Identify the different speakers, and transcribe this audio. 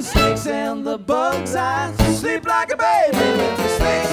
Speaker 1: snakes and the bugs. I sleep like a baby with the snakes